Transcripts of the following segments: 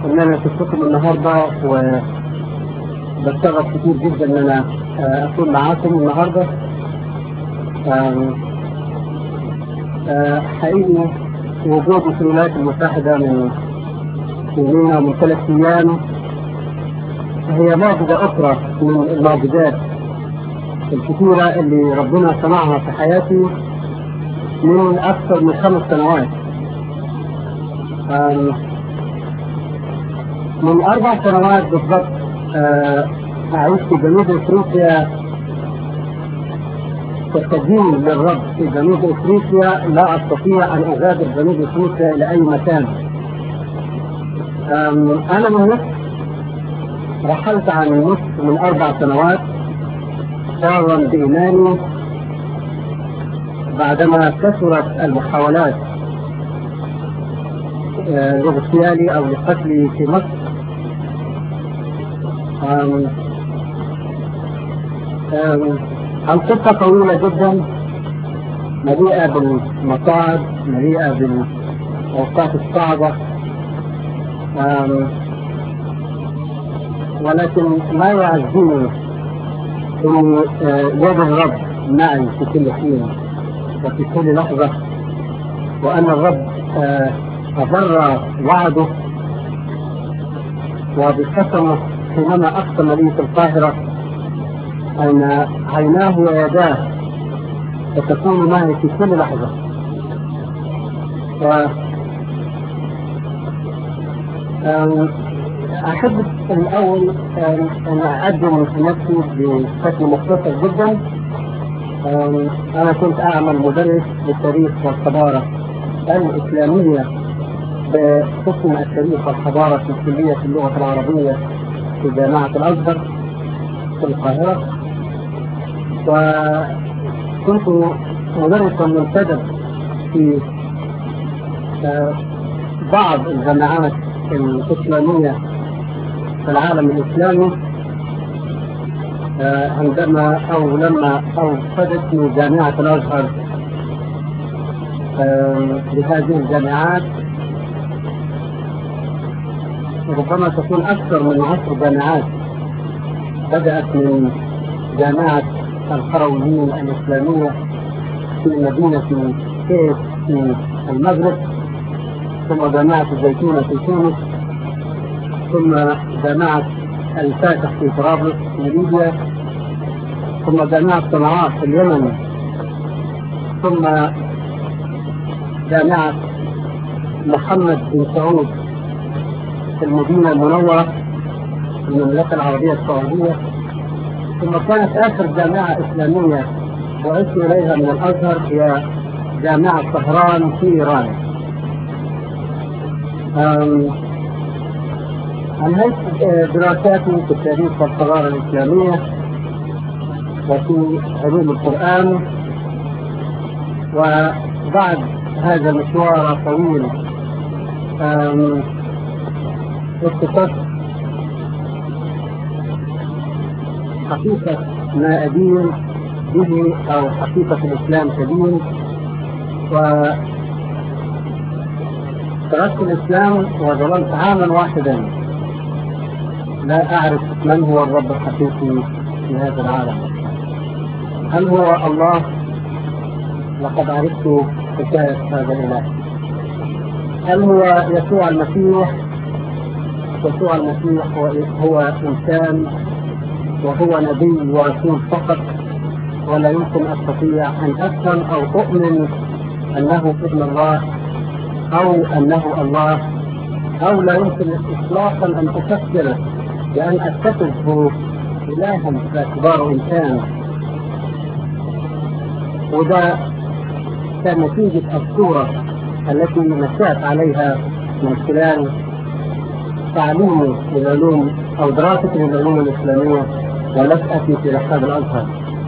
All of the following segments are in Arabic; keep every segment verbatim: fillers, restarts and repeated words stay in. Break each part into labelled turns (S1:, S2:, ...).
S1: ان انا تشوفكم النهارده، وبشتغل كتير جدا ان انا اكون معاكم النهارده. حقيقي وجودي في الولايات المتحده من يومين ومن ثلاث ايام هي معجزه اخرى من المعجزات الكثيره اللي ربنا صنعها في حياتي من اكثر من خمس سنوات. من أربع سنوات بالضبط أعيش في جنوب أفريقيا كتدين للرب في جنوب أفريقيا. لا أستطيع أن أغادر جنوب أفريقيا إلى أي مكان. أنا من مصر رحلت عن مصر من أربع سنوات شعورا بإيماني بعدما كثرت المحاولات لاغتيالي أو لقتلي في مصر. أم أم القصة طويلة جدا، مليئة بالمصاعب، مليئة بالأوقات الصعبة، ولكن ما يعزيني أن يد الرب معي في كل حين وفي كل لحظة، وأن الرب أبر وعده وبقسمه حينما أقسم لي في القاهرة أن عيناه ويداه ستكون معي في كل لحظة. أحب الأول أن أقدم نفسي بشكل مختصر جدا. أنا كنت أعمل مدرس للتاريخ والحضارة الإسلامية بقسم التاريخ والحضارة في كلية اللغة العربية في جامعة الأزهر في القاهرة، وكنت مدرسا منتدب في بعض الجامعات الإسلامية في العالم الإسلامي عندما أو لما أوفدتني جامعة الأزهر لهذه الجامعات. ربما تكون أكثر من عشر جامعات، بدأت من جامعة القرويين الإسلامية في مدينة كيف في المغرب، ثم جامعة الزيتونة في تونس، ثم جامعة الفاتح في طرابلس في ليبيا، ثم جامعة صنعاء في اليمن، ثم جامعة محمد بن سعود في المدينة المنورة في المملكة العربية السعودية، ثم كانت آخر جامعة إسلامية وعدت إليها من الأزهر هي جامعة طهران في إيران. أنهيت دراساتي في التاريخ والحضارة الإسلامية وفي علوم القرآن، وبعد هذا المشوار الطويل اكتشفت حقيقة ما أدين به أو حقيقة الإسلام كدين، وتركت الإسلام وظللت عاما واحدا لا أعرف من هو الرب الحقيقي في هذا العالم. هل هو الله؟ لقد عرفت حكاية هذا الإله. هل هو يسوع المسيح؟ يسوع المسيح هو, هو إنسان وهو نبي ورسول فقط، ولا يمكن أستطيع أن أفهم أو أؤمن أنه ابن الله أو أنه الله، أو لا يمكن إطلاقا أن أفكر بأن أتخذه إلها باعتباره إنسان. وده كان نتيجة الصورة التي نشأت عليها من خلال تعليمي للعلوم أو دراستي للعلوم الإسلامية ونشأتي في رحاب الأزهر.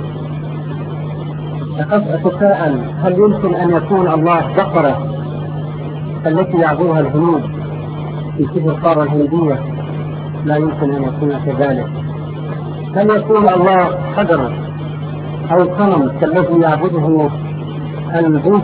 S1: لقد أتساءل هل يمكن أن يكون الله بقرة التي يعبرها الهنود في شبه القارة الهندية؟ لا يمكن أن يكون كذلك. هل يكون الله حجرا أو صنم كالذي يعبده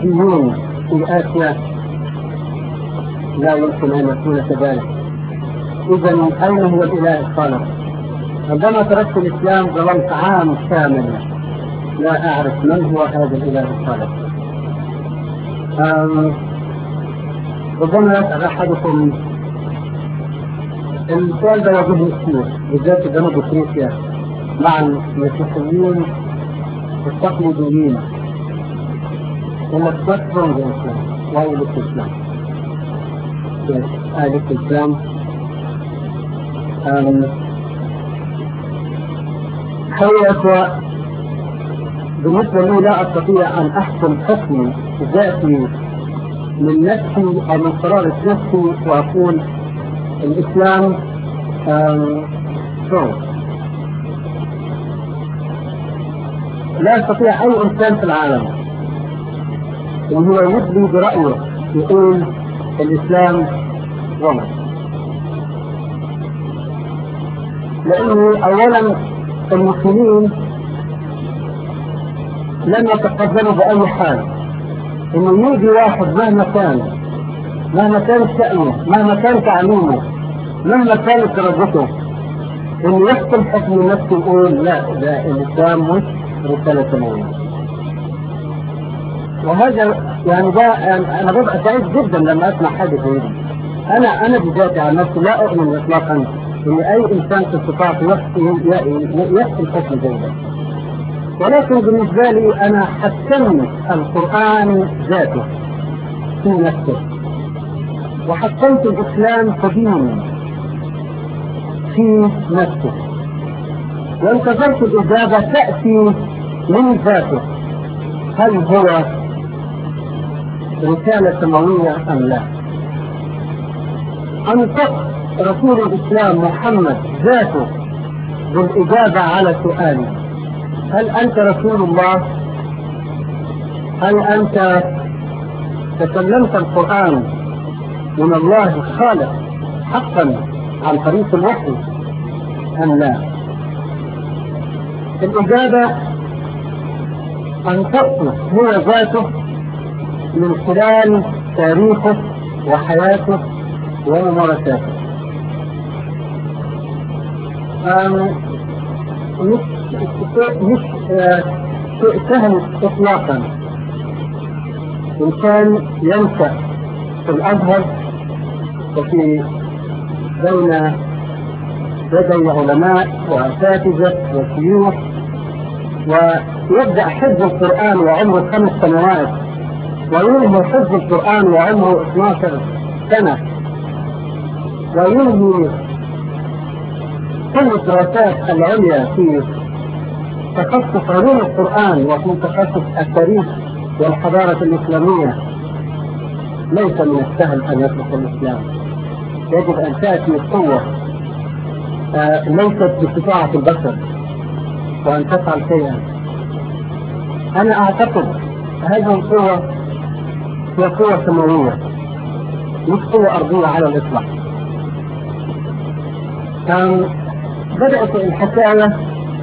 S1: البوذيون في آسيا؟ لا يمكن أن يكون كذلك. إذا أين هو الإله الخالق؟ عندما تركت الإسلام ظلمت عام كامل لا أعرف من هو هذا الإله الخالق. ربما يسأل أحدكم السؤال ده يواجهني كثير بالذات في جنوب أفريقيا مع المسيحيين التقليديين ولا تذكرون الإسلام وآية الإسلام آية الإسلام حقيقة بالنسبة لي لا أستطيع أن أحكم حكم ذاتي من نفسي أو من قرارة نفسي وأقول الإسلام شو لا يستطيع أي إنسان في العالم إن هو يبدي برأيه يقول الإسلام غلط، لأنه أولا المسلمين لم يتقدموا بأي حال إنه يجي واحد مهما كان مهما كان شأنه مهما كان تعليمه مهما كانت درجته إنه يحكم حكم نفسه يقول لا ده الإسلام مش رسالة سماوية. وهذا يعني ده يعني أنا ببقى سعيد جدا لما أسمع حاجة زي دي. أنا أنا بذاتي عن نفسي لا أؤمن إطلاقا إن أي إنسان في استطاعته يحكم حكم زي ده. ولكن بالنسبة لي أنا حكمت القرآن ذاته في نفسه وحكمت الإسلام كدين في نفسه وانتظرت الإجابة تأتي من ذاته هل هو رسالة سماوية أم لا. أنطق رسول الإسلام محمد ذاته بالإجابة على سؤالي هل أنت رسول الله؟ هل أنت تكلمت القرآن من الله الخالق حقا عن طريق الوحي أم لا؟ الإجابة أنطقه هو ذاته من خلال تاريخه وحياته وممارساته. مش مش شيء سهل إطلاقا إنسان ينشأ في الأزهر وفي بين يدي علماء وأساتذة وشيوخ ويبدأ حفظ القرآن وعمره خمس سنوات وينهي حفظ القرآن وعمره اثنتي عشرة سنة وينهي كل الدراسات العليا في تخصص علوم القرآن وفي تخصص التاريخ والحضارة الإسلامية. ليس من السهل أن يترك الإسلام، يجب أن تأتي القوة آه ليست باستطاعة البشر وأن تفعل شيئا. أنا أعتقد هذه القوة هي قوة سماوية مش قوة أرضية على الإطلاق. بدأت الحكاية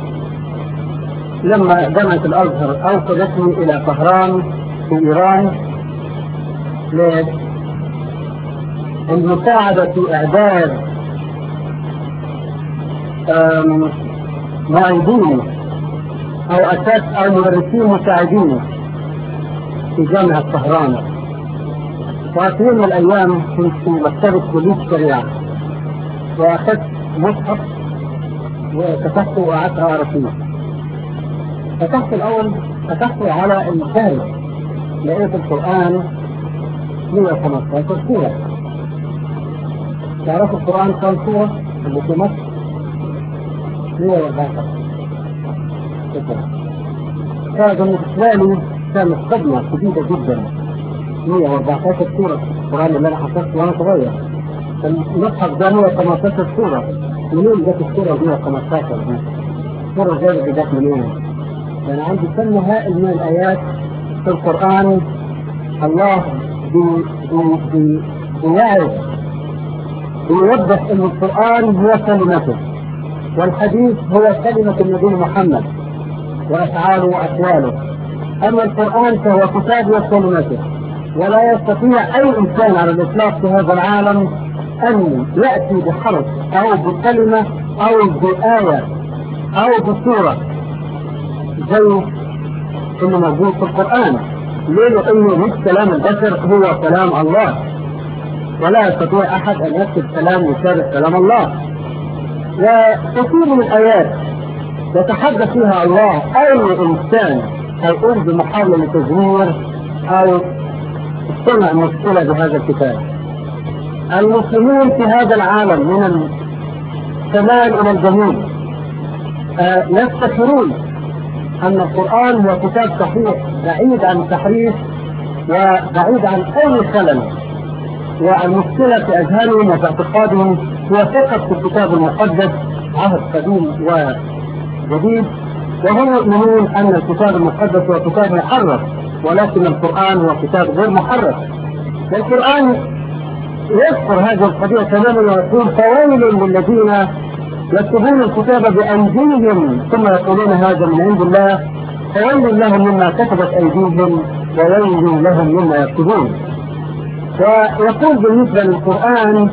S1: لما جامعة الأزهر أوصلتني إلى طهران في إيران للمساعدة في إعداد معيدين أو أساس أو مدرسين مساعدين في جامعة طهران. وفي يوم من الأيام كنت في مكتبة كلية الشريعة وأخذت مصحف وفتحته وقعدت أقرأ فيه. فتحت الأول فتحت على الفارس لقيت القرآن مئة وخمسة عشر سورة. تعرف القرآن كم سورة اللي في مصر؟ مئة وأربعة عشر. فبالنسبة لي كانت صدمة شديدة جدا. مئة وأربعة عشر سورة القرآن اللي أنا حفظته وأنا صغير. المصحف ده مئة وخمسة عشر سورة. منين جت السورة مئة وخمسة عشر دي؟ السورة جاية جت منين؟ يعني عندي كم هائل من الآيات في القرآن الله بيعرف بيوضح أن القرآن هو كلمته والحديث هو كلمة النبي محمد وأفعاله وأقواله. أما القرآن فهو كتاب وكلمته، ولا يستطيع أي إنسان على الإطلاق في هذا العالم أن يأتي بحرف أو بكلمة أو بآية أو بسورة زي إنه موجود في القرآن. ليه؟ لأنه مش كلام البشر، هو كلام الله، ولا يستطيع أحد أن يكتب كلام يشابه كلام الله. وكثير من الآيات يتحدث فيها الله أي إنسان هيقوم بمحاولة لتزوير أو صنع مشكلة بهذا الكتاب. المسلمون في هذا العالم من الشمال إلى الجنوب آه يفتكرون أن القرآن هو كتاب صحيح بعيد عن التحريف وبعيد عن أي خلل، والمشكلة في أذهانهم وفي اعتقادهم هو فقط في الكتاب المقدس عهد قديم وجديد، وهم يؤمنون أن الكتاب المقدس هو كتاب محرف، ولكن القرآن هو كتاب غير محرف. والقرآن يذكر هذه القضية تماما ويقول فويل للذين يكتبون الكتاب بأيديهم ثم يقولون هذا من عند الله، فويل لهم مما كتبت أيديهم وويل لهم مما يكتبون. ويقول بالنسبة للقرآن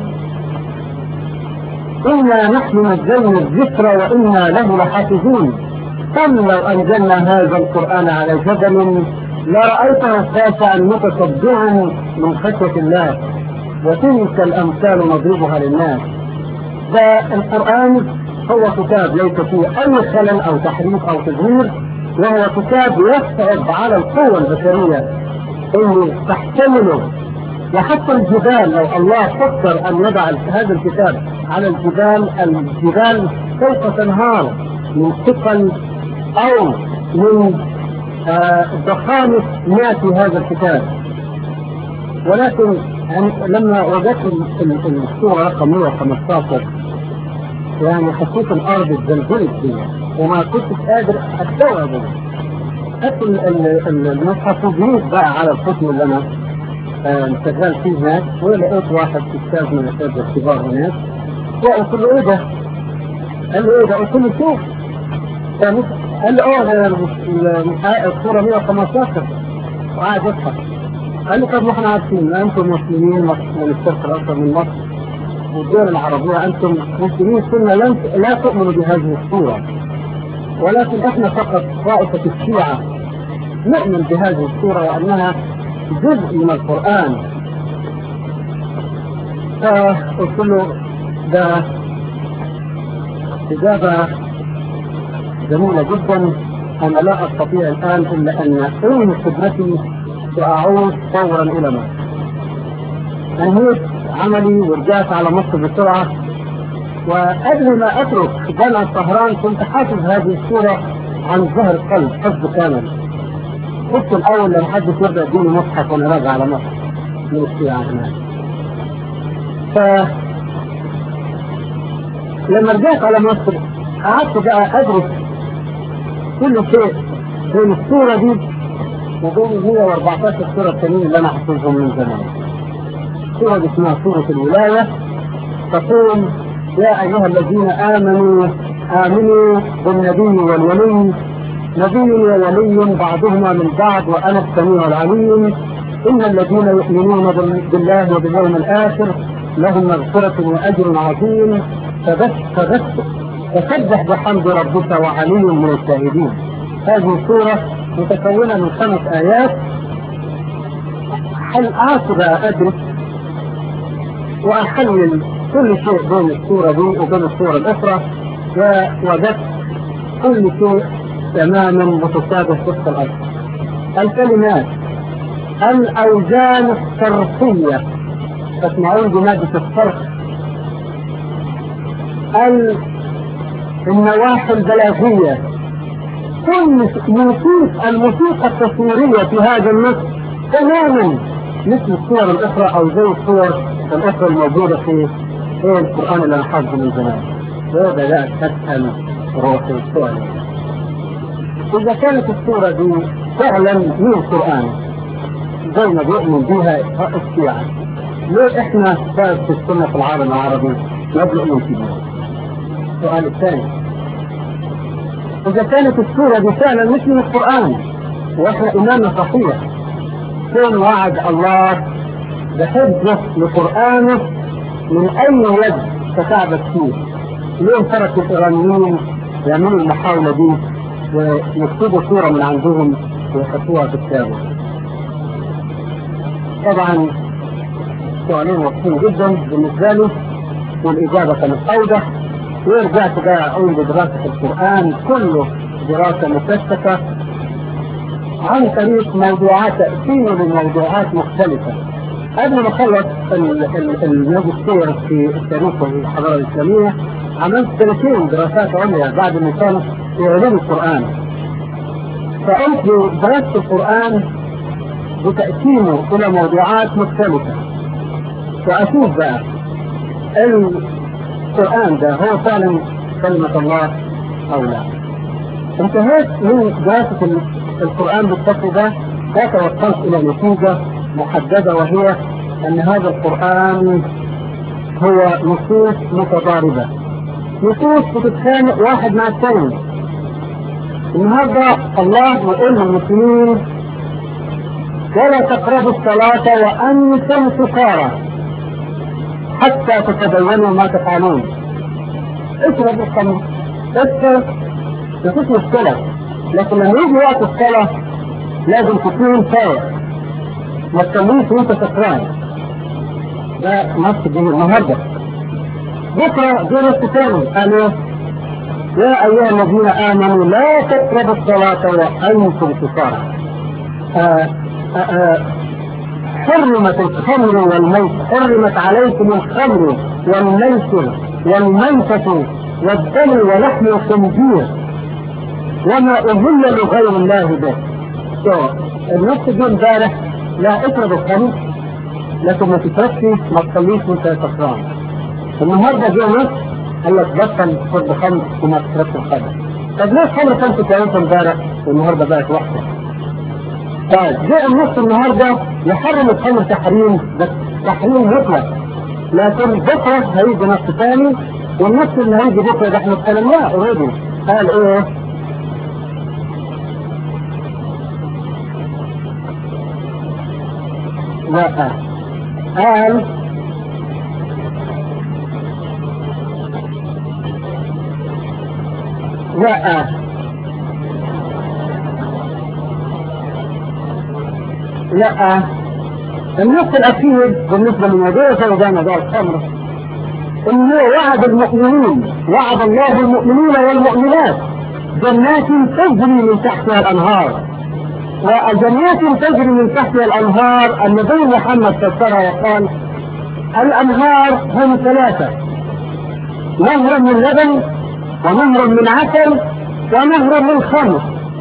S1: إنا نحن نزلنا الذكر وإنا له لحافظون، كم لو أنزلنا هذا القرآن على جبل لرأيته خاشعا متصدعا من خشية الله، وتلك الأمثال نضربها للناس. فالقرآن هو كتاب ليس فيه أي خلل أو تحريف أو تزوير، وهو كتاب يصعب على القوى البشرية أن تحتمله. وحتى الجبال لو الله فكر أن يضع هذا الكتاب على الجبال، الجبال سوف تنهار من ثقل أو من ضخامة ما في هذا الكتاب. ولكن لما وجدت الصورة رقم مئة وخمسة عشر يعني حسيت الأرض اتزلزلت فيها وما كنتش قادر أستوعبه. حتى المصحف وجيت بقى على القسم اللي أنا شغال فيه هناك، ولقيت واحد أستاذ من الأستاذ الكبار هناك، وقلت له إيه ده؟ قال له إيه ده؟ قلت له شوف. قال له اه الصورة مئة وخمسة عشر وقاعد يضحك. قال له طب ما احنا عارفين انتم مسلمين من الشرق الاوسط من مصر والدول العربية، انتم مسلمين كنا لا تؤمنوا بهذه الصورة، ولكن احنا فقط طائفة الشيعة نؤمن بهذه الصورة وانها جزء من القرآن. فقلت له ده إجابة جميلة جدا، أنا لا أستطيع الآن إلا أن أنهي خدمتي وأعود فورا إلى مصر. أنهيت عملي ورجعت على مصر بسرعة، وقبل ما أترك جامعة طهران كنت حافظ هذه الصورة عن ظهر القلب حفظ كامل. كنت الأول لما حد يرجع يديني مصحف وأنا راجع على مصر من الشيعة هناك. فلما رجعت على مصر قعدت بقى أدرس كل شيء بين الصورة دي وبين مئة وأربعة عشر صورة التانيين اللي أنا حفظهم من زمان. الصورة دي اسمها صورة الولاية، تقول يا أيها الذين آمنوا آمنوا بالنبي والولي، نبي وولي بعضهما من بعض وأنا السميع العليم، إن الذين يؤمنون بالله وباليوم الآخر لهم مغفرة وأجر عظيم، فبس فبس فسبح بحمد ربك وعلي من الشاهدين. هذه السورة متكونة من خمس آيات. هل أعصب أدرس وأحلل كل شيء بين السورة دي وبين السورة الأخرى، ووجدت كل شيء تماما متشابه في الأصل. الكلمات، الأوزان الصرفية، تسمعون بمادة الصرف، النواحي البلاغية، كل موسيقى الموسيقى التصويرية في هذا النص تماما مثل الصور الأخرى أو زي الصور الأخرى الموجودة في القرآن اللي أنا حافظه من زمان. وهذا لا تسأل روحي السؤال. إذا كانت الصورة دي فعلا من القرآن زي ما بيؤمن بها الشيعة، ليه إحنا بقى في السنة في العالم العربي ما بنؤمن فيها؟ السؤال الثاني، إذا كانت السورة دي فعلا مثل القرآن وإحنا إيماننا صحيح، كون وعد الله بحفظه لقرآنه من أي يد تساعدت فيه. ليه ترك الإيرانيين يعملوا المحاولة دي ويكتبوا صورة من عندهم ويحطوها في الكتاب؟ طبعا سؤالين واضحين جدا بالنسبة لي، والإجابة كانت أوضح. ورجعت بقى أقول بدراسة القرآن كله دراسة مكثفة عن طريق موضوعات تأثير لموضوعات مختلفة. قبل ما أخلص الماجستير في التاريخ والحضارة الإسلامية عملت ثلاثين دراسات عليا بعد ما كانت في علوم القرآن. فقلت دراسة القرآن بتقسيمه إلى موضوعات مختلفة، وأشوف بقى القرآن ده هو فعلا كلمة الله أو لا. انتهيت من دراسة القرآن بالشكل ده وتوصلت إلى نتيجة محددة، وهي أن هذا القرآن هو نصوص متضاربة، نصوص بتتخانق واحد مع الثاني. النهارده الله يقول للمسلمين ولا تقربوا الصلاة وأنتم سكارى حتى تتبينوا ما تفعلون. اشرب الخمر، اشرب، مفيش مشكلة، لكن لما يجي وقت الصلاة لازم تكون فايق، ما تكونش وانت سكران. ده نص الدين النهارده. بكره جه نص ثاني قالوا يا ايها الذين امنوا لا تقربوا الصلاة وانتم سكارى. حرمت الخمر والميت، حرمت عليكم الخمر والميسر والميتة والدم ولحم الخنزير وما أهل لغير الله به. النص دي امبارح لا اقرب الخمر لكن ما تتركش، ما تصليش وانت سكران. النهارده جه نص قال لك بطل تشرب خمر وما تتركش الخمر. طب ليه الخمر كانت كويسه امبارح والنهارده بقت وحشه؟ طيب جاء النص النهارده يحرم الخمر تحريم، بس تحريم مطلق، لكن بكره هيجي نص ثاني، والنص اللي هيجي بكره ده احنا اتكلمناه اوريدي. قال ايه؟ لا قال لا لا النص الأخير بالنسبة لموضوع زي موضوع الخمر إنه وعد المؤمنين، وعد الله المؤمنين والمؤمنات جنات تجري من تحتها الأنهار، وجنات تجري من تحتها الأنهار النبي محمد فسرها وقال الأنهار هم ثلاثة: نهر من لبن، ونهر من عسل، ونهر من خمر.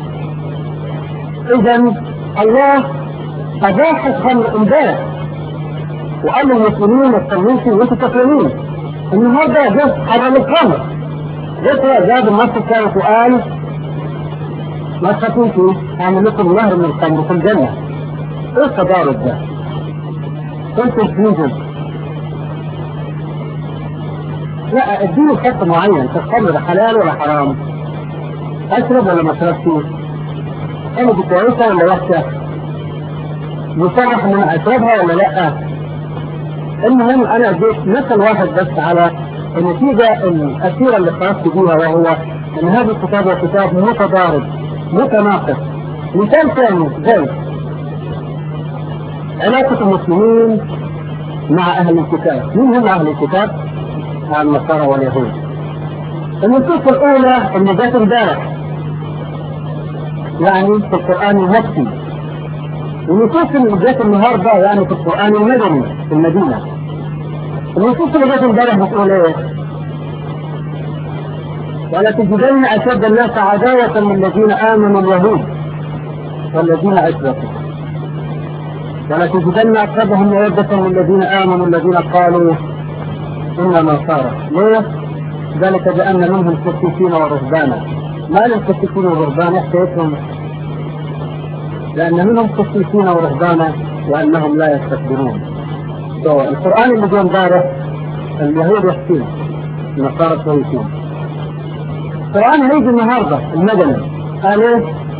S1: إذا الله أباح الخمر امبارح وقال للمسلمين ما تصلوش وانتوا سكرانين. النهارده جه حرم الخمر، ذكر جاب النص الثالث وقال ما تخافوش اعمل لكم نهر من الخمر في الجنه. ايه التضارب ده؟ كنتوا تفوزوا. لا اديني خط معين في الخمر، حلال ولا حرام؟ اشرب ولا ما اشربش؟ انا دي كويسه ولا وحشه؟ مصرح ان انا اشربها ولا لا؟ المهم انا اديت مثل واحد بس على النتيجه الاخيره اللي خرجت بيها، وهو ان هذا الكتاب هو كتاب متضارب متناقض. مثال ثاني زي علاقه المسلمين مع اهل الكتاب. مين هم اهل الكتاب؟ النصارى واليهود. النصوص الاولى اللي جت امبارح يعني في القران المكي، النصوص اللي جت النهارده يعني في القرآن المدني في المدينة. النصوص اللي جت امبارح بتقول ايه؟ ولا تجدن أشد الناس عداوة من الذين آمنوا اليهود والذين أشركوا، ولا تجدن أقربهم مودة من الذين آمنوا الذين قالوا إننا نصارى. ليه؟ ذلك بأن منهم قسيسين ورهبانا. ما للقسيسين والرهبان حكايتهم؟ لأن منهم قسيسين ورهبانا وأنهم لا يستكبرون. القرآن اللي جاء امبارح اليهود وحشين، النصارى كويسين. القرآن هيجي النهارده المدني قال ايه؟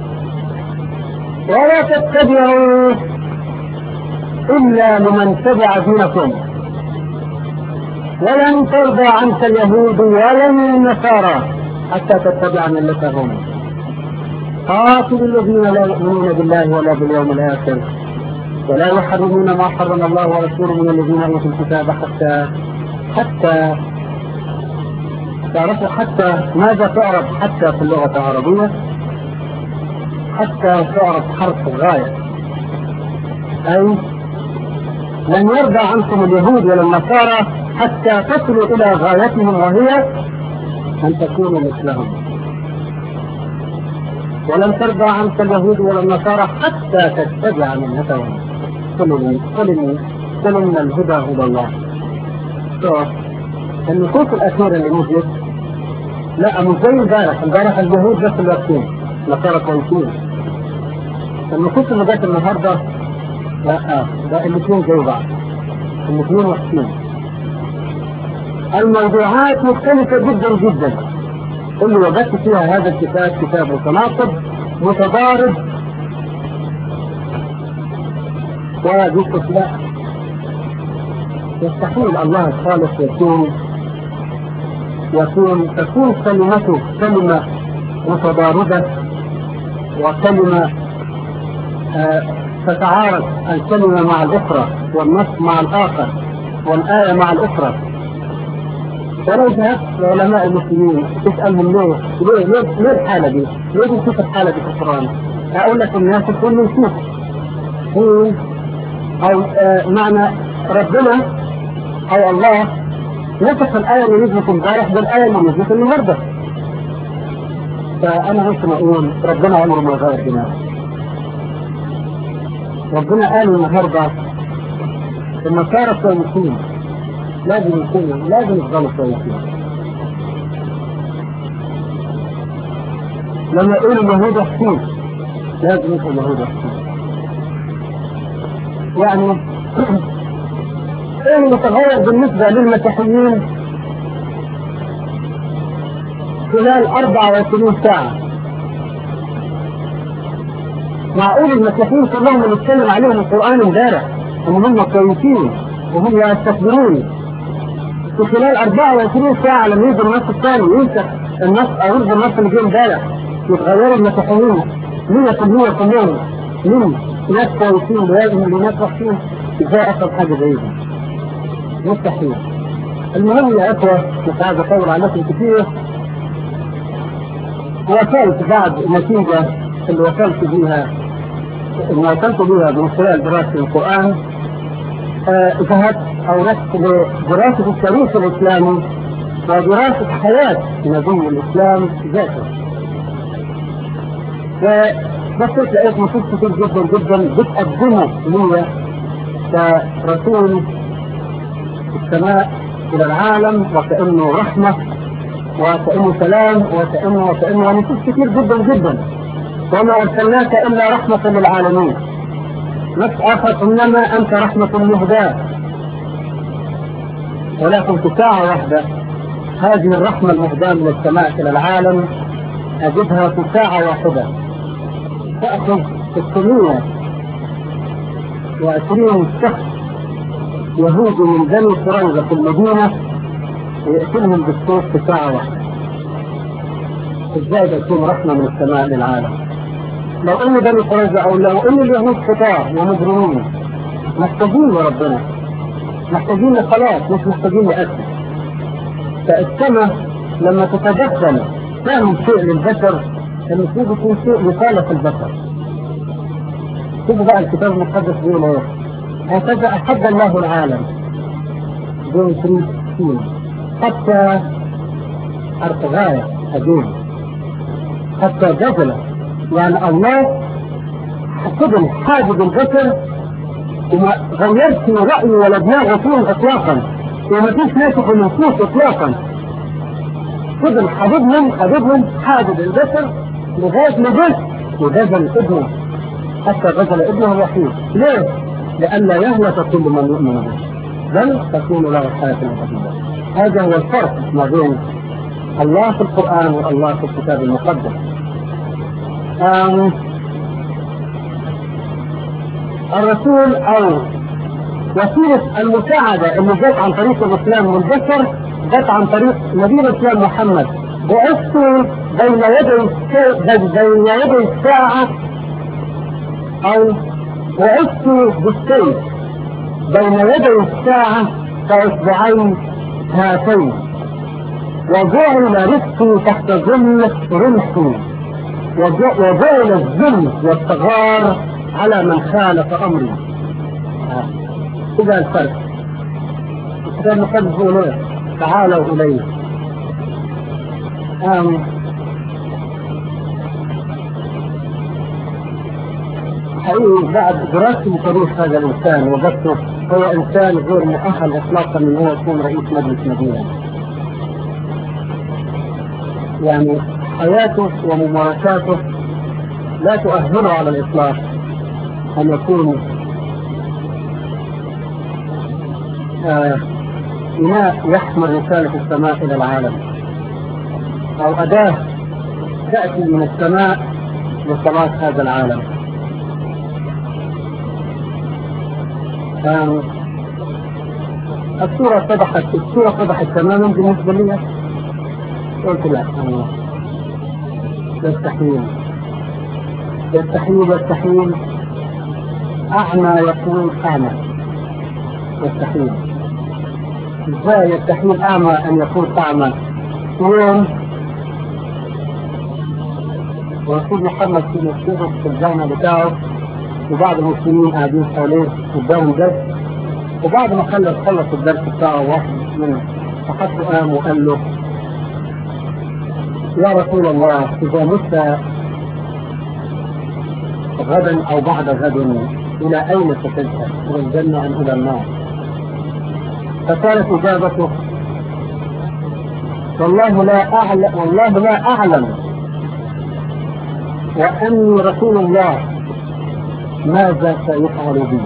S1: ولا تتبعوا إلا لمن تبع دينكم. ولن ترضى عنك اليهود ولا النصارى حتى تتبع ملتهم. قاتل الذين لا يؤمنون بالله ولا باليوم الآخر ولا يحرمون ما حرم الله ورسوله من الذين أوتوا الكتاب حتى حتى تعرفوا حتى ماذا تعرف حتى في اللغة العربية؟ حتى تعرف حرف الغاية، أي لن يرضى عنكم اليهود ولا النصارى حتى تصلوا إلى غايتهم وهي أن تكونوا مثلهم. ولن ترضى عنك اليهود ولا النصارى حتى تتبع ملتهم. قل قل إن الهدى هدى الله. شوف النصوص الأخيرة اللي نزلت لا مش زي امبارح، امبارح اليهود بس اللي واقفين، النصارى كويسين. النصوص اللي جت النهارده لا ده الاثنين زي بعض، الاثنين وحشين. الموضوعات مختلفة جدا جدا. اللي وجدت فيها هذا الكتاب كتاب متناقض متضارب وباستثناء يستحيل الله الخالق يكون يكون تكون كلمته كلمة متضاربة وكلمة آه تتعارض الكلمة مع الأخرى والنص مع الآخر والآية مع الأخرى. ولو ذهبت لعلماء المسلمين تسألهم ليه ليه ليه, ليه الحالة دي؟ ليه بنشوف الحالة دي في القرآن؟ أقول لك الناس تقول لي نشوف هو أو آه معنى ربنا أو الله نسخ الآية اللي نزلت امبارح بالآية اللي نزلت النهارده. فأنا ممكن أقول ربنا عمره ما غير دماغه. ربنا قال النهارده النصارى كويسين، لازم يكونوا لازم يفضلوا كويسين. لما يقول اليهود وحشين لازم يكون اليهود وحشين. يعني ايه اللي تغير بالنسبة للمسيحيين خلال أربعة وعشرين ساعة؟ معقول المسيحيين كلهم اللي اتكلم عليهم القرآن امبارح ان هم كويسين وهم يستكبرون في خلال أربعة وعشرين ساعة لما يجي النص الثاني ينسخ النص او يلغي النص اللي جه امبارح يتغيروا المسيحيين مية في المية كلهم من ناس كويسين لازم من ناس وحشين؟ ازاي اصل حاجة زي دي؟ مستحيل. المهم يا اخوة مش عايز اطول عليكم كتير. وصلت بعد النتيجة اللي وصلت بيها اللي وصلت بيها من خلال دراسة القرآن ذهبت او رحت لدراسة التاريخ الاسلامي ودراسة حياة نبي الاسلام ذاته. وبصيت لقيت نصوص كتير جدا جدا بتقدمه لي كرسول السماء إلى العالم وكأنه رحمة وكأنه سلام وكأنه وكأنه ونصوص كتير جدا جدا. وما أرسلناك إلا رحمة للعالمين. نص آخر إنما أنت رحمة مهداة. ولكن في ساعة واحدة هذه الرحمة المهداة من السماء إلى العالم أجدها في ساعة واحدة تأخذ ستمائة وعشرين شخص يهود من بني قريظة في المدينة ويأتيهم بالصوت في ساعة واحدة. ازاي تكون رحمة من السماء للعالم؟ لو ان بني قريظة او لو ان اليهود خطاة ومجرمين محتاجين لربنا، محتاجين لخلاص مش محتاجين لأكل. فالسماء لما تتدخل تعمل شيء للبشر المفروض يكون شيء لصالح البشر. شوفوا بقى الكتاب المقدس بيقول ايه؟ هكذا أحب الله العالم دون ثلاثين حتى ارتغاية أجيب حتى جزل. يعني الله حسب حاجب البشر وما غيرت رأي ولا دماغه فيهم إطلاقا وما فيش ناسخ النصوص إطلاقا. فضل حبيبهم حبيبهم حاجب البشر لغاية ما جزل وجزل ابنه حتى غزل ابنه الوحيد. ليه؟ لأن لا يهلك كل من يؤمن به بل تكون له الحياة الأبدية. هذا هو الفرق ما بين الله في القرآن والله في الكتاب المقدس. الرسول أو وسيلة المساعدة اللي جت عن طريق الإسلام والبشر جت عن طريق نبي الإسلام محمد. بعثت بين يدي بين يدي الساعة، أو بعثت بالسيف بين يدي الساعة كإصبعين هاتين، وجعل رزقي تحت ظل رمحي، وجعل الذل والصغار على من خالف أمري. إذا الفرق الكتاب المقدس يقول تعالوا إليه. آم حقيقي بعد دراسة تاريخ هذا الإنسان وجدته هو إنسان غير مؤهل إطلاقا من هو يكون رئيس مجلس مدينة. يعني حياته وممارساته لا تؤهله على الإطلاق أن يكون آه إناء يحمل رسالة السماء إلى العالم، أو أداة تأتي من السماء لصلاة هذا العالم. آه الصورة اتضحت الصورة اتضحت تماما بالنسبة لي. قلت لا، يستحيل يستحيل يستحيل أعمى يكون أعمى، يستحيل. ازاي يستحيل أعمى أن يكون أعمى؟ يوم ورسول محمد في مسجده في الجامع بتاعه وبعض المسلمين قاعدين حواليه قدامهم درس، وبعد ما خلص خلص الدرس بتاعه واحد منهم فحطه قام وقال له: يا رسول الله، إذا مت غدا أو بعد غد إلى أين ستذهب؟ إلى الجنة أم إلى النار؟ فكانت إجابته: والله لا أعلم والله لا أعلم وأني رسول الله ماذا سيفعل بي.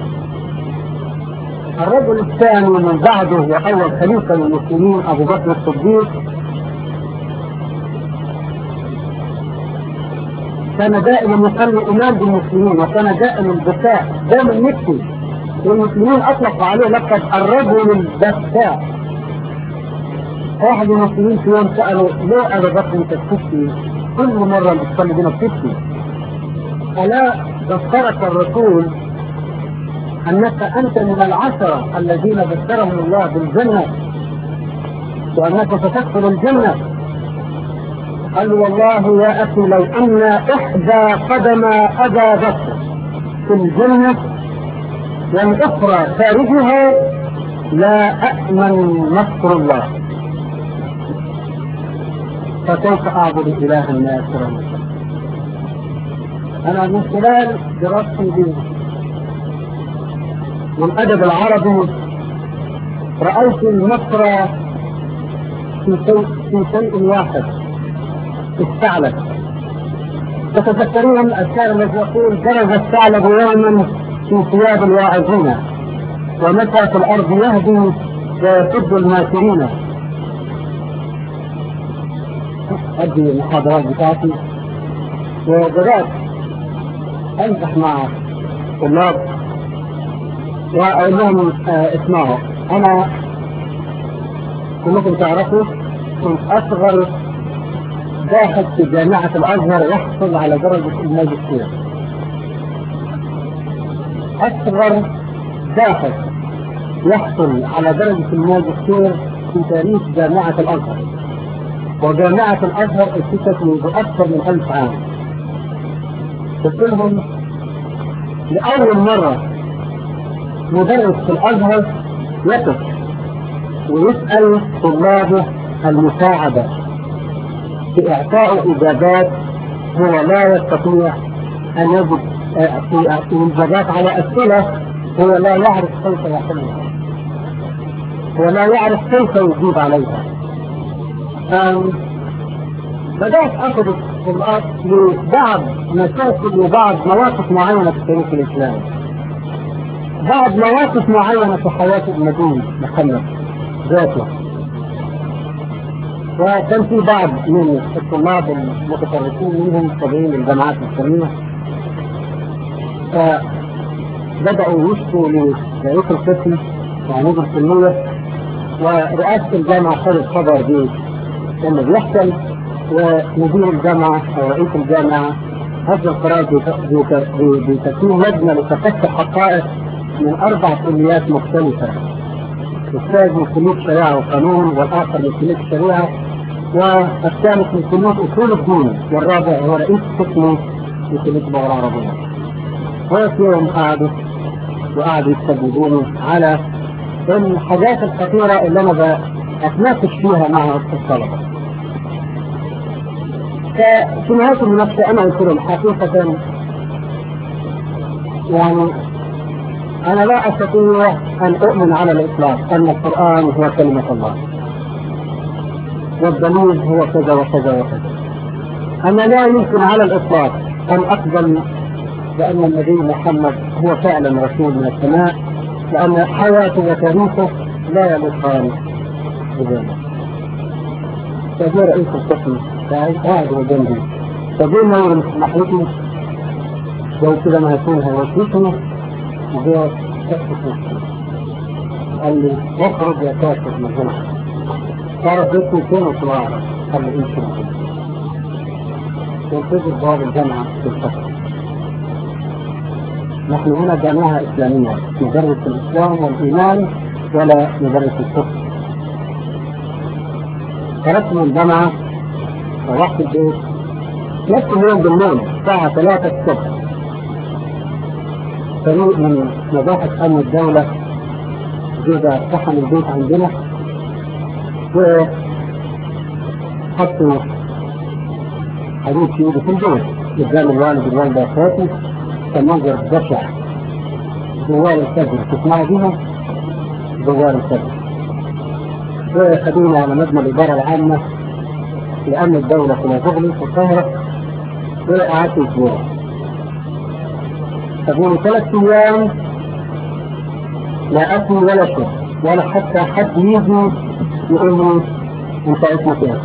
S1: الرجل الثاني من بعده وأول خليفة للمسلمين أبو بكر الصديق كان دائما يصلي إمام بالمسلمين، وكان دائما البكاء دائما يبكي، والمسلمين أطلقوا عليه لقب الرجل البكاء. واحد من المسلمين في يوم سألوا: ليه أبا بكر أنت بتبكي؟ كل مرة بتصلي بنا بتبكي، ألا ذكرك الرسول أنك أنت من العشرة الذين ذكرهم الله بالجنة وأنك ستدخل الجنة؟ قال: والله يا أخي لو أن إحدى قدم أبا بكر في الجنة والأخرى خارجها لا أأمن نصر الله، فكيف أعبد إله ناصرا؟ أنا من خلال دراستي والأدب العربي رأيت النصر في شيء في شيء واحد: الثعلب. تتذكرون الشاعر الذي يقول: درج الثعلب يوما في ثياب الواعظين، ومتى في الأرض يهدي ويسد الماكرين. أدي المحاضرات بتاعتي وبدأت أمزح مع طلاب وأقول لهم: اسمعوا، أنا كلكم تعرفوا كنت أصغر باحث في جامعة الأزهر يحصل على درجة الماجستير، أصغر باحث يحصل على درجة الماجستير في تاريخ جامعة الأزهر. وجامعة الأزهر أسست منذ أكثر من ألف عام. قلت لهم: لأول مرة مدرس في الأزهر يقف ويسأل طلابه المساعدة في إعطاء إجابات هو لا يستطيع أن يجد في إجابات على أسئلة هو لا يعرف كيف يحلها، هو لا يعرف كيف يجيب عليها. بدأت أخذ الطلاب لبعض مشاكل وبعض مواقف معينة في تاريخ الإسلام، بعض مواقف معينة في حياة النبي محمد ذاته. وكان في بعض من الطلاب المتفرقين منهم تابعين الجامعات الإسلامية، بدأوا يشكوا لرئيس القسم يعني مدير الكلية، ورئاسة الجامعة خدت خبر بيه اللي بيحصل، ومدير الجامعة أو رئيس الجامعة هذا القرار بتكون لجنة لتفتح حقائق من أربع كليات مختلفة، الأستاذ من كلية شريعة وقانون، والآخر من كلية الشريعة، والثالث من كلية أصول الدين، والرابع هو رئيس قسم في كلية اللغة العربية. وفيهم قعدوا وقعدوا يستجيبوني على الحاجات الخطيرة اللي أنا بتناقش فيها مع الطلبة. ففي نهاية المناقشة أنا قلت لهم حقيقة يعني أنا لا أستطيع أن أؤمن على الإطلاق أن القرآن هو كلمة الله والدليل هو كذا وكذا وكذا. أنا لا يمكن على الإطلاق أن أقبل بأن النبي محمد هو فعلا رسول من السماء، لأن حياته وتاريخه لا يليقان بذلك. فجاء رئيس القسم قاعد جنبي، فجاء نور ناحيتي لو كده ما هيكون هيوشيشني، وجاء تكتب قال لي اخرج يا كاتب من هنا. صارت بيتي فين وطلع قال لي امشي من هنا. كنت باب الجامعة في الفترة. نحن هنا جامعة إسلامية ندرس الإسلام والإيمان ولا ندرس الكفر. خرجت من الجامعة ورحت البيت نفس اليوم بالليل الساعة ثلاثة الصبح. فريق من مباحث أمن الدولة جه اقتحم البيت عندنا وحطوا حديد في ايده في البيت قدام الوالد والوالدة واخواتي. كان منظر بشع. جوال الفجر تسمعوا بيها جوال الفجر. وخدونا على مبنى الإدارة العامة لأمن الدولة في شغلي في القاهرة، وقعدت أسبوع. خدوني ثلاث أيام لا أكل ولا شرب ولا حتى حد يجي يقول لي أنت اسمك إيه.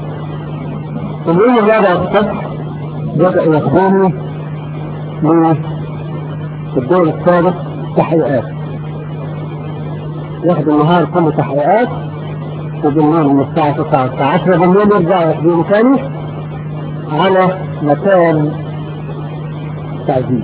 S1: اليوم الرابع الصبح بدأوا ياخدوني من الدور السادس تحقيقات. ياخدوا النهار كله تحقيقات، وبالليل من الساعة تسعة الساعة عشرة بالليل يرجعوا ياخدوني ثاني على مكان تعذيب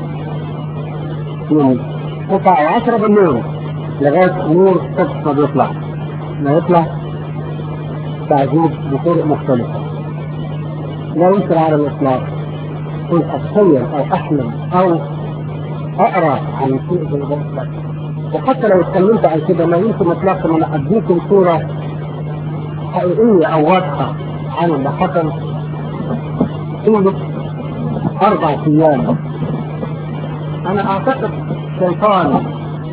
S1: من تسعة وعشرة بالليل لغاية نور الصبح ما بيطلع ما يطلع تعذيب بطرق مختلفة لا يمكن على الإطلاق. كنت أتخيل أو أحلم أو أقرأ عن شيء زي ذلك، وحتى لو اتكلمت عن كده ما يمكن إطلاقا أن أديكم صورة حقيقية أو واضحة عن اللي حصل طيلة أربع أيام. أنا أعتقد الشيطان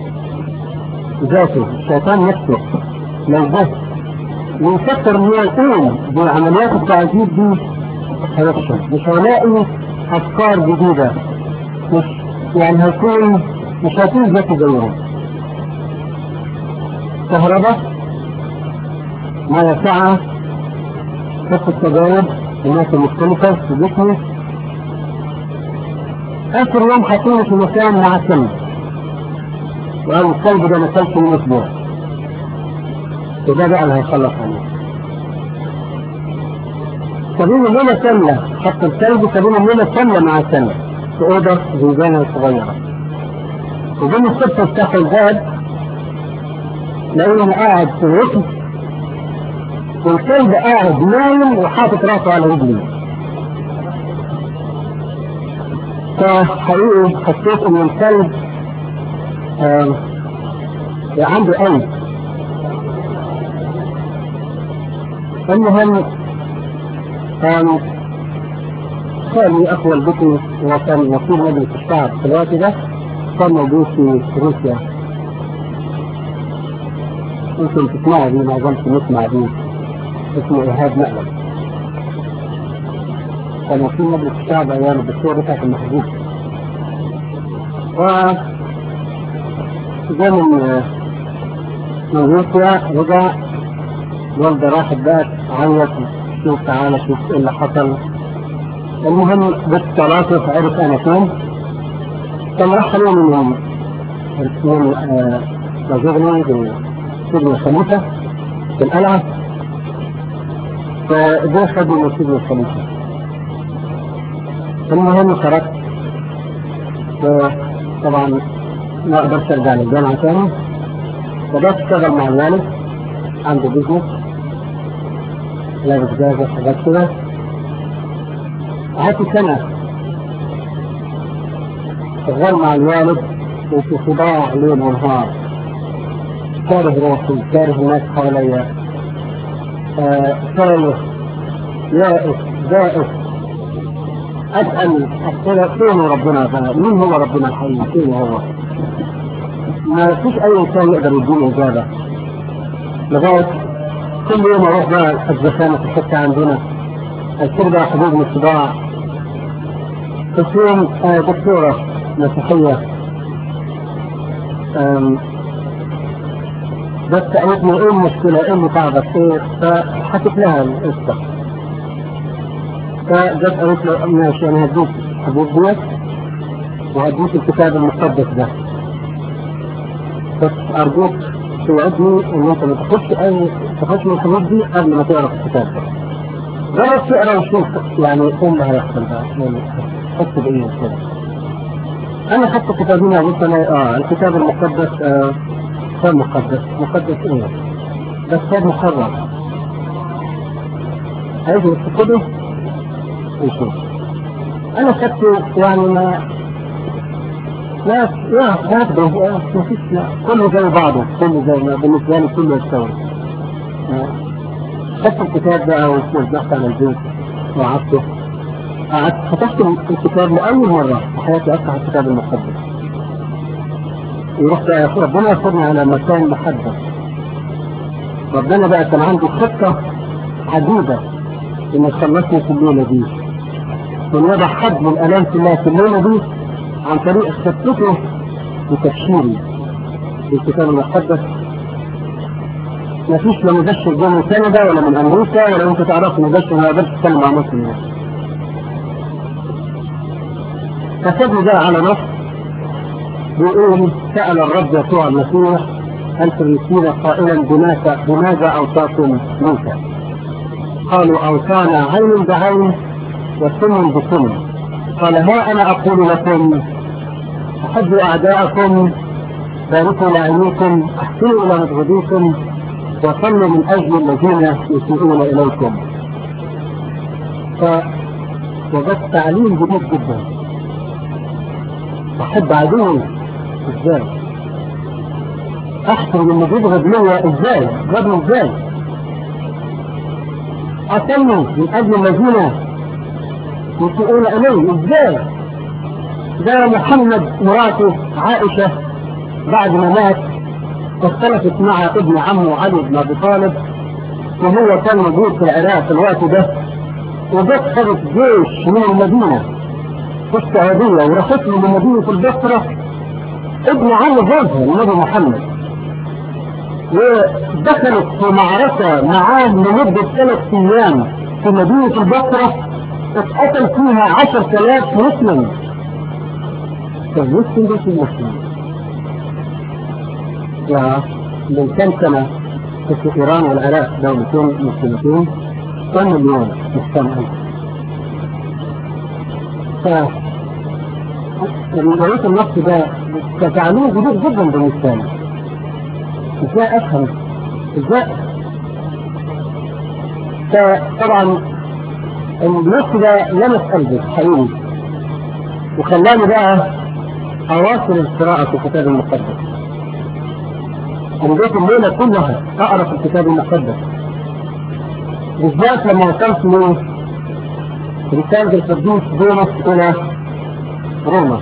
S1: ذاته الشيطان نفسه لو بس ويفكر إنه يقوم بعمليات التعذيب دي هيفشل، مش هيلاقي أفكار جديدة، مش يعني هيكون مش هيكون ذكي زيهم. كهرباء ما يسعى خط التجارب الناس المختلفة في جسمي. آخر يوم حطوني في مكان مع الكلب، وقالوا الكلب ده ما كلش من أسبوع، وده بقى اللي هيخلص عنه. سابين الليلة كاملة، حتى الكلب سابين الليلة كاملة مع الكلب في أوضة زنزانة صغيرة. وبين الصبح افتحوا الباب لقيهم قاعد في الركن والكلب قاعد نايم وحاطط راسه على رجلي. فحقيقي حسيت ان الكلب آه عنده قلب. المهم كان خالي أخو والدتي وكان وكيل مجلس الشعب في الوقت ده، كان موجود في روسيا. يمكن تسمعوا بيه، ما ظنت نسمع بيه، اسمه إيهاب مقلب. كان وكيل مجلس الشعب أيام الدكتور رفعت المحجوب. و جاء من من روسيا رجع، والده راحت بقى عيط شوف تعالى شوف ايه اللي حصل. المهم بالثلاثة عرف انا فين، كان رحلوا من من رجلنا بسجن الخليفة في القلعة، فده خدوا من سجن الخليفة. المهم خرجت، وطبعا ما قدرت ارجع للجامعة تاني، فبدأت اشتغل مع الوالد، عنده بيزنس لابس جاهزة حاجات كده. قعدت سنة شغال مع الوالد وفي صداع ليل ونهار، كاره روحي، كاره الناس حواليا، خايف، يائس، بائس، أسأل أسئلة فين ربنا بقى؟ مين هو ربنا الحقيقي؟ فين هو؟ ما فيش أي إنسان يقدر يديني إجابة. لغاية كل يوم أروح بقى الزخانة في الحتة عندنا، أصير بقى حبوب من الصداع. في يوم دكتورة مسيحية بس سألتني إيه المشكلة؟ إيه اللي تعبك؟ إيه؟ فحكيت لها القصة. فجت قالت له ماشي أنا هديك حبوب ديت وهديك الكتاب المقدس ده، بس أرجوك توعدني إن أنت ما تاخدش أي تاخدش من الحبوب دي قبل ما تقرا الكتاب ده. جرب تقرا وشوف يعني إيه اللي هيحصل بقى، تحس بإيه كده. أنا خدت كتابين قلت أنا آه الكتاب المقدس آه كتاب مقدس، مقدس إيه؟ ده كتاب محرم. هيجي يستخدمه ويشوف. أنا خدته يعني ما لا لا هكذا ما فيش، كله زي بعضه، كله زي ما بالنسبة لي كله يستوي. خدت الكتاب ده ووزعت على البيت وقعدته. قعدت فتحت الكتاب لأول مرة في حياتي أفتح الكتاب المقدس. ورحت يا أخي ربنا ياخذني على مكان محدد. ربنا بقى كان عنده خطة عجيبة إن يخلصني في الليلة دي. من وضع حد من الآلام في الله في الليلة دي عن طريق خطته وتبشيري بالكتاب المقدس. ما فيش لا مبشر جاي من كندا ولا من أمريكا ولا أنت تعرف مبشر ما قدرت تتكلم مع مسلم. فسبني ده على نص بيقول سأل الرب يسوع المسيح هل تريدون قائلا بماذا بماذا أوصاكم موسى؟ قالوا أوصانا عين بعين وسم بسم. قال ها أنا أقول لكم أحبوا أعداءكم، باركوا لعينيكم، أحسنوا إلى مبغضيكم، وصلوا من أجل الذين يسيئون إليكم. فوجدت تعليم جديد جدا. أحب عدوي إزاي؟ أحسن من مبغض ليا إزاي؟ غضب إزاي؟ أصلوا من أجل الذين يسيئون إلي إزاي؟ ده محمد مراته عائشة بعد ما مات اختلفت مع ابن عمه علي بن أبي طالب، وهو كان موجود في العراق في الوقت ده، وجت خدت جيش من المدينة في السعودية ورحت له من مدينة البصرة ابن عم جوزها النبي محمد، ودخلت في معركة معاه لمدة ثلاث أيام في مدينة البصرة، اتقتل فيها عشر آلاف مسلم. فالمسلم ده في المسلم. ومن كم سنة في إيران والعراق دولتين مسلمتين كم مليون مستمعين. فالروايات النص ده كتعليم جديد جدا بالنسبة لي. ازاي افهم؟ ازاي؟ فطبعا النص ده لمس قلبي حقيقي وخلاني بقى اواصل القراءة في الكتاب المقدس. انا جيت الليلة كلها اقرا في الكتاب المقدس، بالذات لما وصلت له رسالة القديس بولس الى روما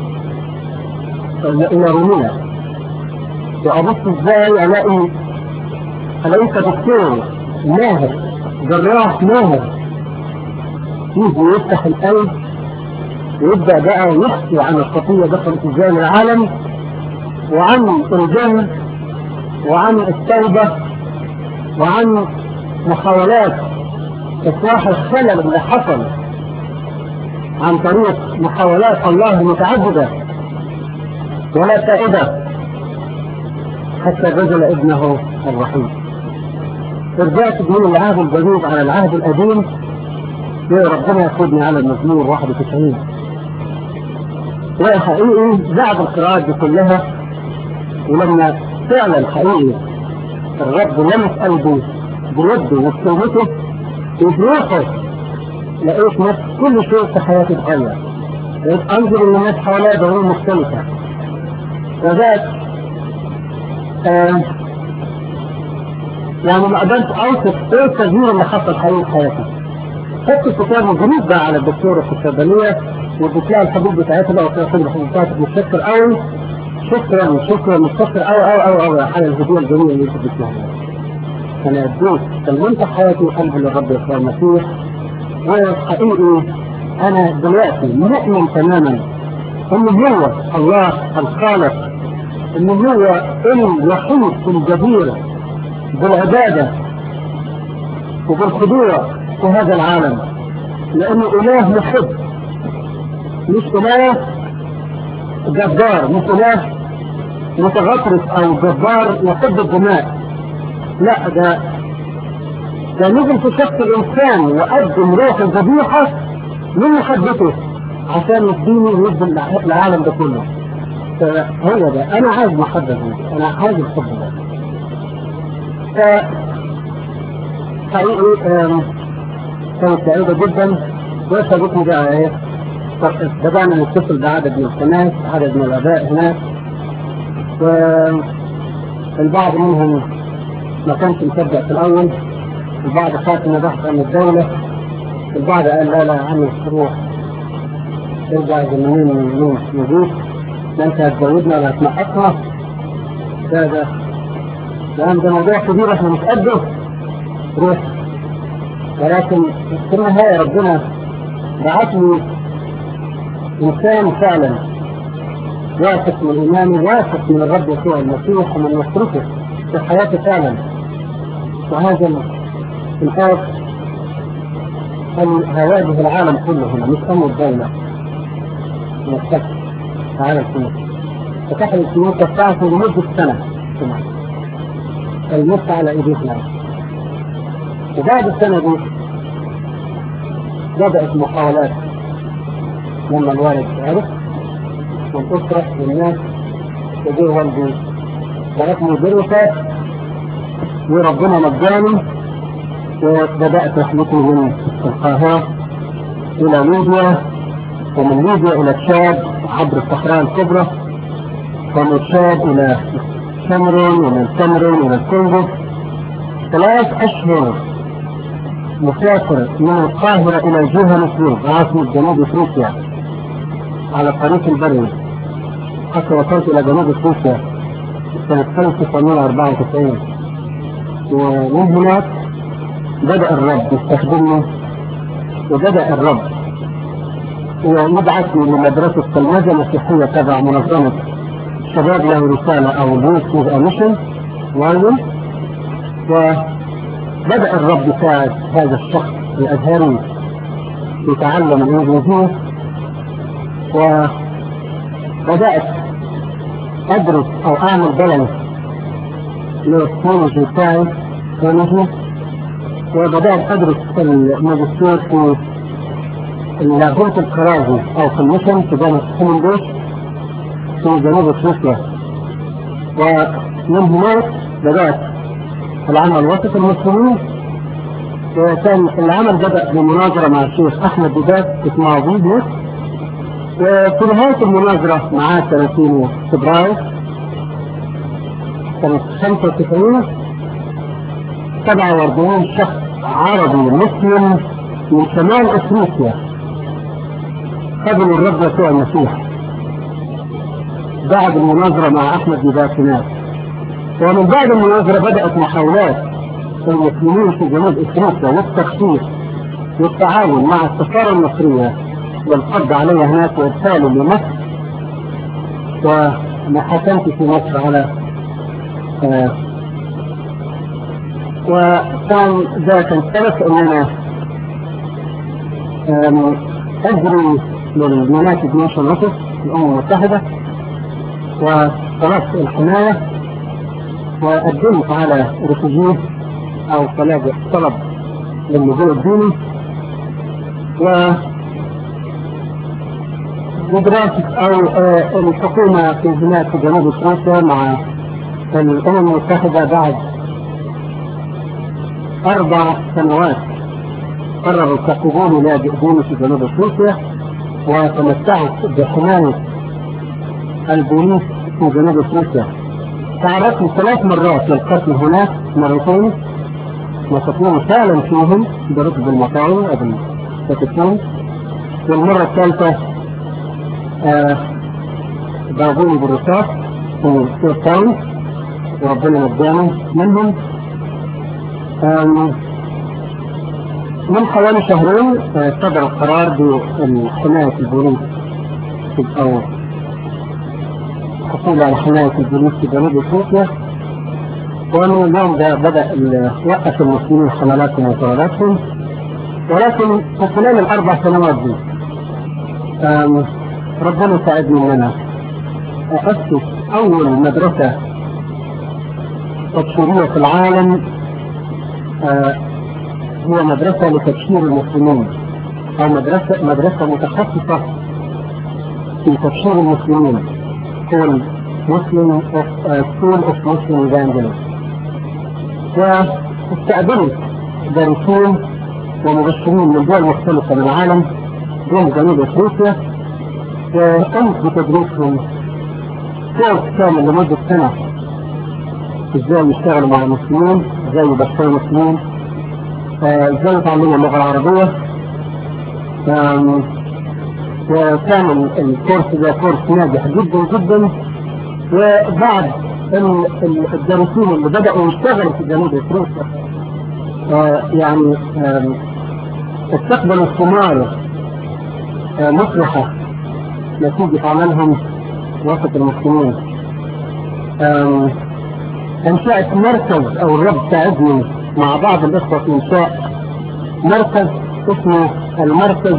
S1: الى روميا، وابص ازاي الاقي الاقيك دكتور ماهر جراح ماهر يجي يفتح القلب ويبدأ بقى يحكي عن الخطية دخلت ازاي العالم، وعن الجنة، وعن التوبة، وعن محاولات إصلاح الخلل اللي حصل عن طريق محاولات الله المتعددة ولا فائدة حتى بذل ابنه الوحيد. رجعت من العهد الجديد على العهد القديم، وربنا ياخذني على المزمور واحد وتسعين. وحقيقي بعد القراءات دي كلها، ولما فعلا حقيقي الرب لمس قلبي بيده وبكلمته وبروحه، لقيت نفس كل شيء في حياتي اتغير. بقيت انظر ان الناس حواليا بأمور مختلفة. وذات آه يعني ما قدرت اوصف ايه التغيير اللي حصل حقيقي في حياتي. خدت الكتاب مجرد بقى على الدكتورة في الصيدلية، واديت لها الحبوب بتاعتها بقى، وقلت لها خد الحبوب بتاعتك، متشكر قوي، شكرا شكرا متشكر قوي قوي قوي قوي على الهدية الجميلة اللي انت اديتها. انا اديت سلمت حياتي وقلبي للرب يسوع المسيح. وحقيقي انا دلوقتي مؤمن تماما ان هو الله الخالق، ان هو الوحيد الجدير بالعبادة وبالخضوع في هذا العالم، لانه اله محب، مش اله جبار، مش اله متغطرس او جبار يحب الدماء. لا، ده ده نزل في شخص الانسان وقدم روح الذبيحه من محبته عشان يديني ويدي العالم ده كله. فهو ده انا عايز محبه دي، انا عايز الحب ده. ف حقيقي كانت سعيده جدا. وسابتني بقى ايه، بدأنا نتصل بعدد من الناس، عدد من الآباء هناك، والبعض منهم ما كانش مصدق في الأول، البعض خاف إنه بحث عن الدولة، البعض قال لا لا يا عم روح ارجع زمانين من نجوش، لا أنت هتزودنا ولا هتنقصنا، ده ده لأن ده موضوع كبير إحنا مش قده، روح. ولكن في النهاية ربنا بعتني إنسان فعلا واثق من إيمانه، واثق من الرب يسوع المسيح ومن يتركه في حياته فعلا. وهذا الآن أن هواجه العالم كله هنا، مش أمر الدولة مستقبل العالم كله. فتح الكنيسة بتاعته لمدة سنة المس على إيدينا. وبعد السنة دي بدأت محاولات لما الوالد عرف والأسرة والناس وجه والدي تركني درسة وربنا نجاني، وبدأت رحلتي من القاهرة إلى ليبيا، ومن ليبيا إلى تشاد عبر الصحراء الكبرى، ومن تشاد إلى الكاميرون، ومن الكاميرون إلى الكونغو. ثلاث أشهر مسافر من القاهرة إلى جوهانسبورغ عاصمة جنوب أفريقيا على الطريق البري حتى وصلت إلى جنوب أفريقيا سنة ألف وتسعمائة وأربعة وتسعين. ومن هناك بدأ الرب يستخدمني، وبدأ الرب يبعثني لمدرسة تلمذة مسيحية تبع منظمة شباب له رسالة أو Youth with a Mission وايل. وبدأ الرب يساعد هذا الشخص الأزهري يتعلم الإنجليزية، وبدأت أدرس أو أعمل بالانس للتكنولوجي بتاعي ونجمة، وبدأت أدرس الماجستير في اللاهوت الكرازي أو في الميشن في جامعة هيمندوش في جنوب أفريقيا. ومن هناك بدأت العمل وسط المسلمين، وكان العمل بدأ بمناظرة مع الشيخ أحمد ديدات اسمها فيديو، وفي نهاية المناظرة معاه ثلاثين فبراير سنة خمسة وتسعين سبعة وأربعين شخص عربي مسلم من شمال أفريقيا قبلوا الرب يسوع المسيح بعد المناظرة مع أحمد ديدات هناك. ومن بعد المناظرة بدأت محاولات المسلمين في جنوب أفريقيا والتخطيط والتعاون مع السفارة المصرية والقبض عليها هناك وإرساله لمصر. ومحاكمتي في مصر على آه وكان ده كان سبب ان انا اجري لليونايتد نيشن اوفيس الامم المتحده، وطلبت الحماية وقدمت على رفوجيه أو طلب طلب للنزول الديني ودراسة أو الحكومة في بلاد في جنوب أفريقيا مع الأمم المتحدة بعد أربع سنوات قرروا يعتقدون لاجئ ديني في جنوب أفريقيا وتمتعت بحماية البوليس في جنوب أفريقيا. تعرضت ثلاث مرات للقتل هناك، مرتين وتكون فعلا فيهم بركب المطاوي وبالفتشون، والمرة الثالثة آه ضربوني بالرصاص في كيب تاون وربنا نجاني منهم. من حوالي شهرين صدر القرار بحماية البوليس أو حصول على حماية البوليس في جنوب أفريقيا، ومن اليوم ده بدأ وقف المسلمين حملاتهم وطلباتهم. ولكن في خلال الأربع سنوات دي ربنا ساعدني إن أنا أسس أول مدرسة تبشيرية في العالم، آه هي مدرسة لتبشير المسلمين أو مدرسة مدرسة متخصصة في تبشير المسلمين، School Muslim of uh, School of Muslim Evangelism. واستقبلت دارسين ومبشرين من دول مختلفة من العالم دون جنوب أفريقيا، وقمت بتدريسهم كورس كامل لمدة سنة ازاي يشتغلوا مع المسلمين، ازاي يبشروا المسلمين، ازاي يتعلموا اللغة العربية. وكان الكورس ده كورس ناجح جدا جدا. وبعد الدارسين اللي بدأوا يشتغلوا في جنوب أفريقيا يعني استقبلوا الثمار مفرحة نتيجة عملهم وسط المسلمين. انشأت مركز او الرب ساعدني مع بعض الاخوة في انشاء مركز اسمه المركز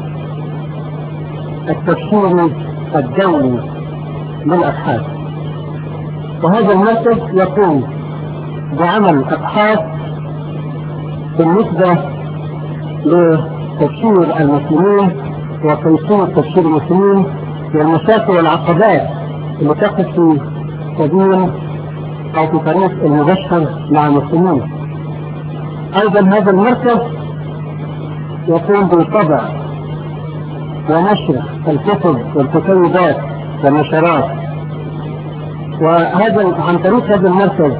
S1: التبشيري الدولي للابحاث، وهذا المركز يقوم بعمل ابحاث بالنسبة لتبشير المسلمين وكيفية تبشير المسلمين والمشاكل والعقبات اللي تقف في سبيل أو في طريق المبشر مع المسلمين. أيضا هذا المركز يقوم بالطبع ونشر الكتب والكتيبات والنشرات، وهذا عن طريق هذا المركز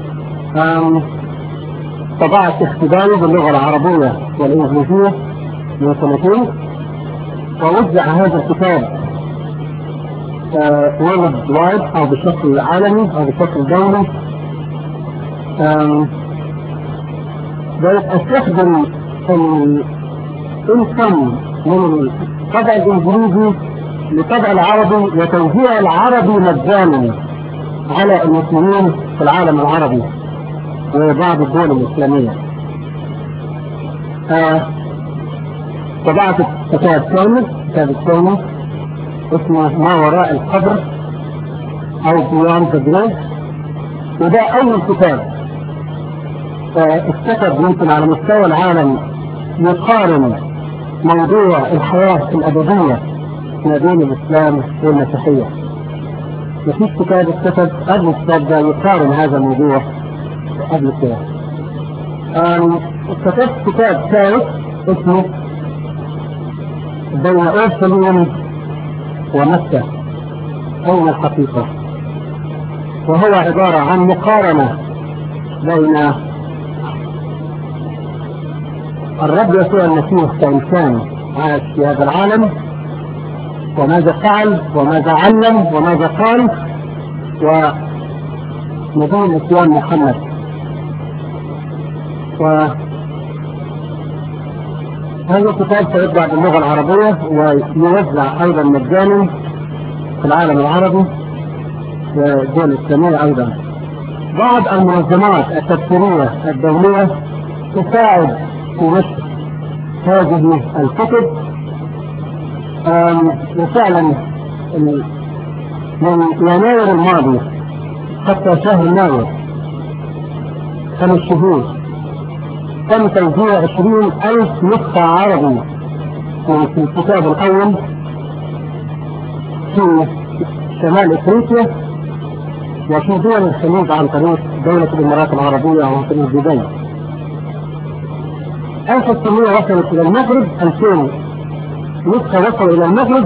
S1: طبعت اختباري باللغة العربية والإنجليزية من سنتين، ووزع هذا الكتاب وورلد وايد أو بشكل عالمي أو بشكل دولي. استخدم الإنسان من الطبع الإنجليزي للطبع العربي وتوزيع العربي مجانا على المسلمين في العالم العربي وبعض الدول الإسلامية. طبعت كتاب كامل كتاب كامل اسمه ما وراء القبر أو Beyond the Grave، وده أول كتاب اتكتب يمكن على مستوى العالم يقارن موضوع الحياة الأبدية ما بين الإسلام والمسيحية. مفيش كتاب اتكتب قبل الكتاب ده يقارن هذا الموضوع قبل كده. كتبت كتاب ثالث اسمه بين أورشليم ومكة أين الحقيقة، وهو عبارة عن مقارنة بين الرب يسوع المسيح كإنسان عاش في هذا العالم وماذا فعل وماذا علم وماذا قال، ونبي الإسلام محمد. وهذا الكتاب سيطبع باللغة العربية ويوزع أيضا مجانا في العالم العربي والدول الإسلامية أيضا. بعض المنظمات التبشيرية الدولية تساعد في نشر هذه الكتب، وفعلا من يناير الماضي حتى شهر مايو خمس شهور تم توزيع عشرين ألف نسخة عربي في الكتاب الأول في شمال إفريقيا وفي دول الخليج عن طريق دولة الإمارات العربية وعن طريق دبي. ألف وتسعمائة وصلت إلى المغرب، ألفين نسخة وصلوا إلى المغرب،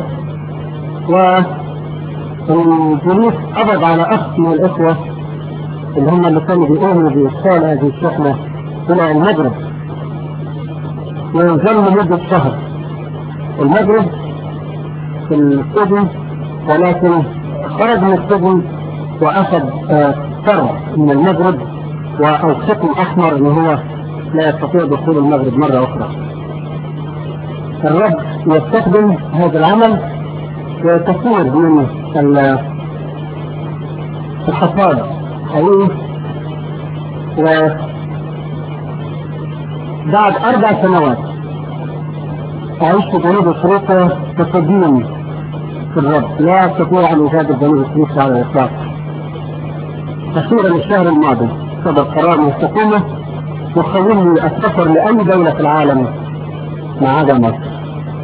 S1: والبوليس قبض على أخ من الإخوة اللي هم اللي كانوا بيقوموا بإدخال هذه الشحنة إلى المغرب وينزلوا لمدة شهر. المغرب في السجن، ولكن خرج من السجن وأخذ فرع من المغرب وأوثق أحمر أنه هو لا يستطيع دخول المغرب مرة أخرى. الرب يستخدم هذا العمل وكثير من الحصاد حقيقي. وبعد أربع سنوات أعيش في جنوب أفريقيا كصديق في الرب، لا أستطيع أن أجادل جنوب أفريقيا على الإطلاق. أخيرا الشهر الماضي صدر قرار من الحكومة يخولني السفر لأي دولة في العالم ما عدا مصر.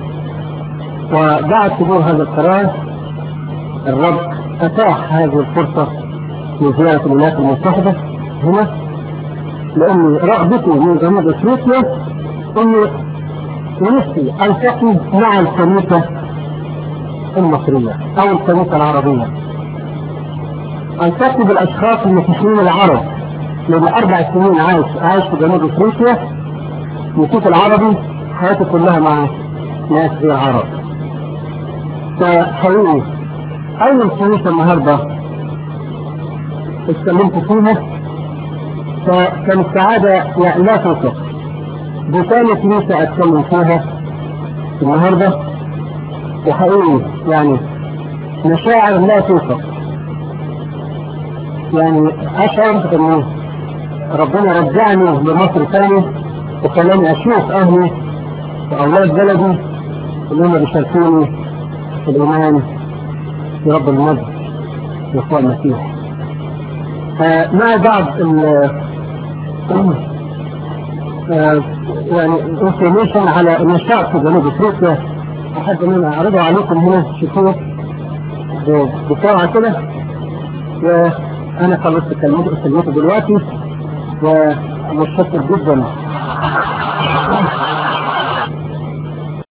S1: وبعد صدور هذا القرار الرب أتاح هذه الفرصة لزيارة الولايات المتحدة هنا، لأن رغبتي من جنوب أفريقيا أني نفسي ألتقي مع الكنيسة المصرية أو الكنيسة العربية، ألتقي بالأشخاص المسيحيين العرب، لأن أربع سنين عايش عايش في جنوب أفريقيا، المسيح العربي حياتي كلها مع ناس غير عرب. فحقيقي أول كنيسة النهاردة اتكلمت فيها فكانت سعادة لا توصف. دي ثاني كنيسة أتكلم فيها النهاردة، وحقيقي يعني مشاعر لا توصف. يعني أشعر أن ربنا رجعني لمصر ثاني وخلاني أشوف أهلي وأولاد بلدي اللي هم بيشاركوني في الإيمان في رب المجد يسوع المسيح. مع بعض ال يعني انفورميشن على النشاط في جنوب افريقيا احب ان انا اعرضه عليكم هنا شوفوه بسرعه كده. وانا خلصت كلمته دلوقتي ومتشكر جدا.